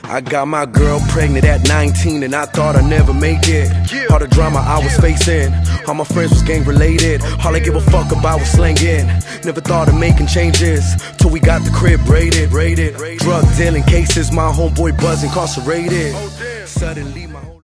I got my girl pregnant at 19 and I thought I'd never make it. All the drama I was facing, all my friends was gang related. All I give a fuck about was slanging. Never thought of making changes till we got the crib raided. Drug dealing cases, my homeboy Buzz incarcerated. Suddenly my